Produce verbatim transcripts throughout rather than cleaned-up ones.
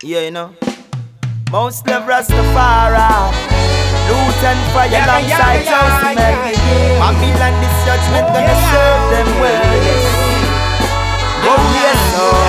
Yeah, you know. Most love Rastafari. Loot and fire Yeah, alongside yeah, yeah, Joseph yeah, yeah. Babylon, this judgment Oh, gonna yeah. serve them well. Oh yes,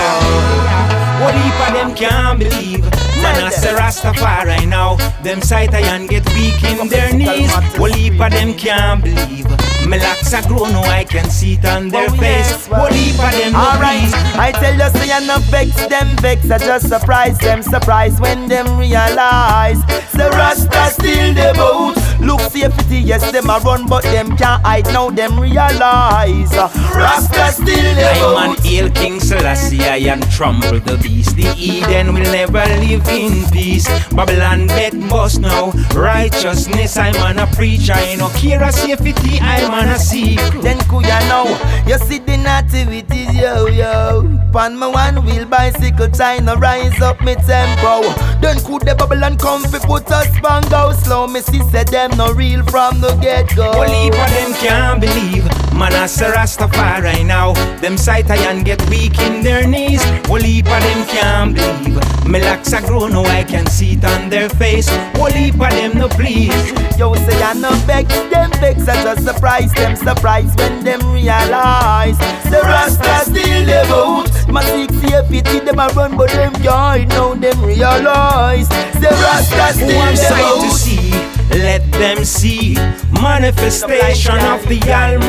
oh. What heap of them can't believe? Man, I say Rastafari now. Them sight and get weak in their knees. What heap of them can't believe? My locks are grown, now I can see it on their Oh, face. yes, well. What heap of them no Alright, please? I tell you, say I no vex them vex. I just surprise them, surprise when them realize the Rasta still the boat. Look safety, yes them a run, but them can't hide now. Them realize uh, Rasta still the I'm an boat. ill King Selassie, I am trample the beast. The Eden will never live in peace. Babylon bet bust now. Righteousness, I'm on a preacher. I no care a safety, I'm on a sea. Then kuya now, you see the nativities, yo yo. Pan my one wheel bicycle, trying to rise up me tempo. Then could the Babylon come fi put us bang go slow. Me see say them no real from the get go. One heap of them can't believe. Man, I say Rastafari now. Them sight and get weak in their knees. One heap of them can't believe. My locks are grown, now I can see it on their face. One heap of them no please. Yo say I no vex them vex, I just surprise them surprise when them realize the Rasta still the boat. My six safety them a run but them can't now them realize the Rasta Who still I'm the sight to boat. see, let them see manifestation of the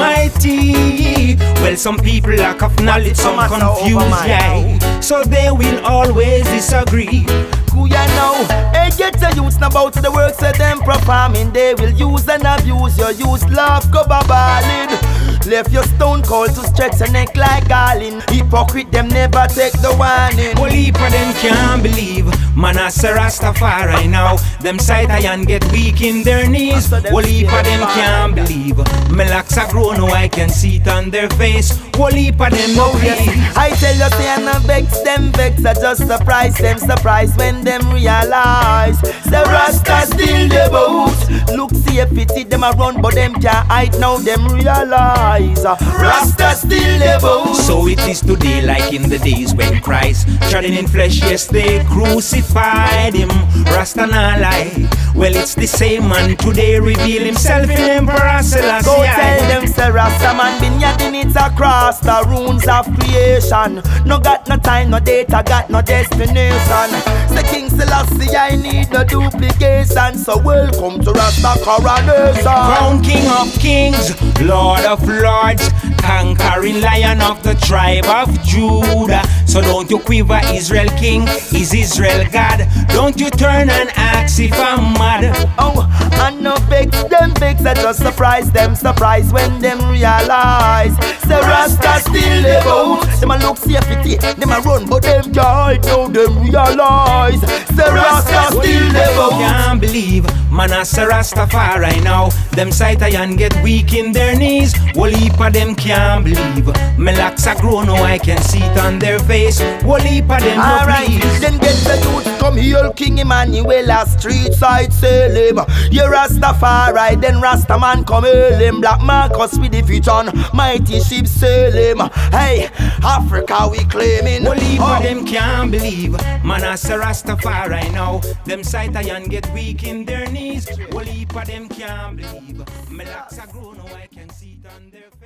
Almighty. Well, some people lack of knowledge, some confused, yeah. So they will always disagree. Kuya now, hey get the youths now about the works that them performing. They will use and abuse your youth love, go babalin. Left your stone cold to stretch your neck like garland. Hypocrite them never take the warning. One heap of them can't believe. Man, I say Rastafari now. Them sight and get weak in their knees. One heap of them can't believe. My locks are grown, now I can see it on their face. One heap of them no please. I tell you, say I no vex them vex. I just surprise them surprise when them realize the Rasta still the boat. Look safety them a run, but them can't hide now. Them realize uh, Rasta still the boat. So it is today, like in the days when Christ trodden in flesh, yes they crucified him. Rasta not lie. Well, it's the same man today reveal himself in Emperor Selassie. Go tell them, say Rasta man been yadding it across the runes of creation. No got no time, no data, got no destination. Say King Selassie, I need no duplication. So welcome to Rasta coronation. Crown King of Kings, Lord of Lords, conquering Lion of the tribe of Judah. So don't you quiver, Israel King, is Israel God. Don't you turn and ask if I'm mad. Oh, and no vex them vex, I just surprise them surprise when them realize the Rasta still the boat. Them a look safety, them a run, but them can't know them realize the Rasta still the boat. Can't believe, man, I say Rastafari now. Them sight and get weak in their knees. One heap of them can't believe. My locks are grown, now I can see it on their face. One heap of them no Alright, please. then get the youth come here, King Emmanuel, a street side Salem. You Rastafari, then Rastaman come hail him. Black Marcus with the vision, mighty ship Salem. Hey, Africa we claiming. One heap Oh. of them can't believe. Man, I say Rastafari now. Them sight and get weak in their knees. One heap of them can't believe. My locks are grown, now I can see it on their face.